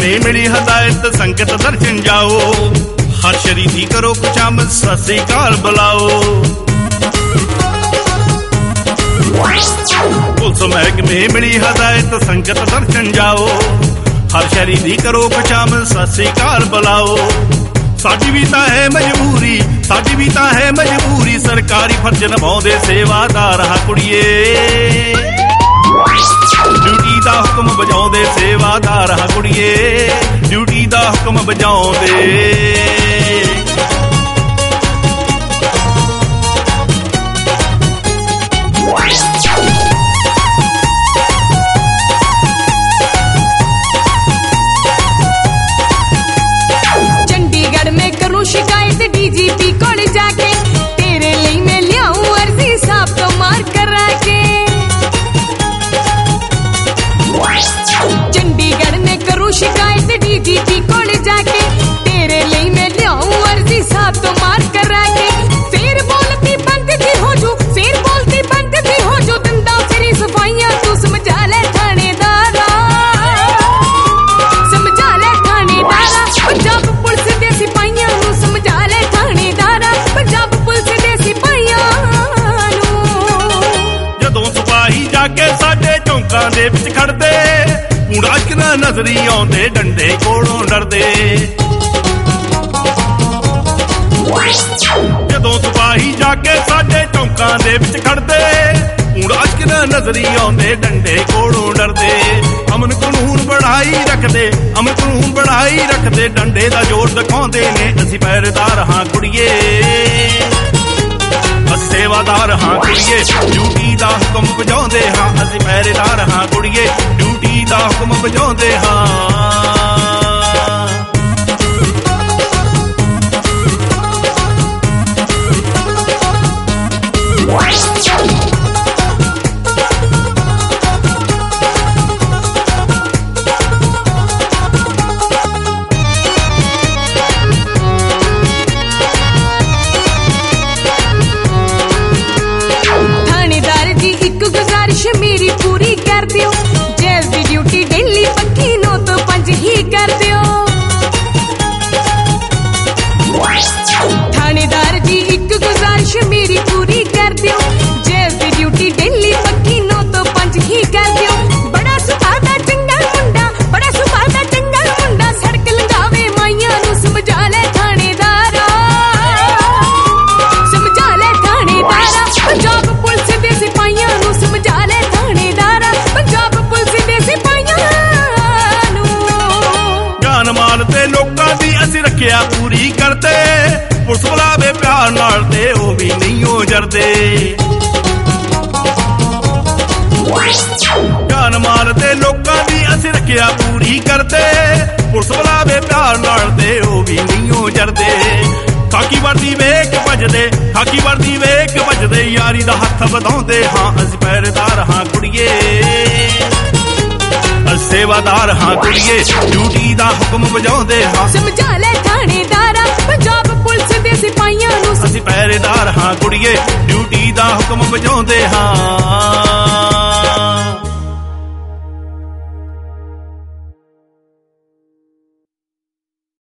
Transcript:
महकमे मिली हदायत संगत दर्शन जाओ, हर शरीफी करो कुछ आमद सत श्री अकाल बुलाओ। पुलिस महकमे मिली हदायत संगत दर्शन जाओ, हर शरीफी करो कुछ आमद सत श्री अकाल बुलाओ। साडी भी तां है मजबूरी, साडी भी तां है मजबूरी, सरकारी फर्ज निभाउंदे सेवादार हा कुड़िए। ड्यूटी दा हुक्म बजाउंदे सेवादार हा कुड़िए, ड्यूटी दा हुक्म बजाउंदे। चंडीगढ़ में करूं शिकायत डीजीपी कोल जाके, तेरे लिए मैं लियाऊं अर्जी साहब तो मार करा के। चंडीगढ़ में करूं शिकायत डीजीपी कोल जाके, तेरे लिए मैं लियाऊं अर्जी साहब तो मार करा के। फिर बोलती बंद थी हो जो, फिर बोलती बंद थी हो जो, दंदा तेरी सफाइयां तू समझा ले थानेदारा, समझा ले थानेदारा। पंजाब पुलिस दे सिपाहियां नू समझा ले थानेदारा, पंजाब पुलिस दे सिपाहियां नू। जदों सिपाही जाके साडे चौंकां दे विच खड़दे, मुड़ाक ना नजरी आउंदे डंडे कोलों डरदे। जदों सिपाही जाके साडे चौंकां दे विच खड़दे, मुड़ाक ना नजरी आउंदे डंडे कोलों डरदे। अमन कानून बढ़ाई रखदे, अमन कानून बढ़ाई रखदे, डंडे दा जोर दिखाउंदे ने। असीं पहरेदार हां कुड़िए, असीं सेवादार हां कुड़िए, ड्यूटी दा हुक्म बजाउंदे हां। असीं पहरेदार हां कुड़िए, ड्यूटी दा हुक्म बजाउंदे हां। थानेदार जी एक गुजारिश मेरी पूरी कर दियो, जेल दी ड्यूटी डेली पक्की 9 तो 5 ही कर दियो। थानेदार जी एक गुजारिश मेरी पूरी कर दियो, जेल दी ड्यूटी डेली पक्की 9 तो 5 ही कर दियो। बड़ा सुभाव दा चंगा मुंडा, बड़ा सुभाव दा चंगा मुंडा, सड़क लंघावे माइयां नू समझा ले थानेदारा, समझा ले थानेदारा। पंजाब पुलिस दे सिपाहियां नू समझा ले थानेदारा, पंजाब पुलिस दे सिपाहियां नू। जान माल ते लोकां दी असीं रखिया पूरी करदे, पुलिस बुलावे प्यार नाल ते ओ भी नहीं हो जरदे। जान माल ते लोकां दी असीं रखिया पूरी करदे, पुलिस बुलावे प्यार नाल ते ओ भी नहीं हो जरदे। खाकी वर्दी वेख भजदे, खाकी वर्दी वेख भजदे, यारी दा हत्थ वधाउंदे हां। असीं पहरेदार हां कुड़िए, असीं सेवादार हां कुड़िए, ड्यूटी दा हुक्म बजाउंदे हां। समझा ले थानेदारा, पंजाब पुलिस दे सिपाहियां नू। असीं पहरेदार हां कुड़िए, ड्यूटी दा हुक्म बजाउंदे हां।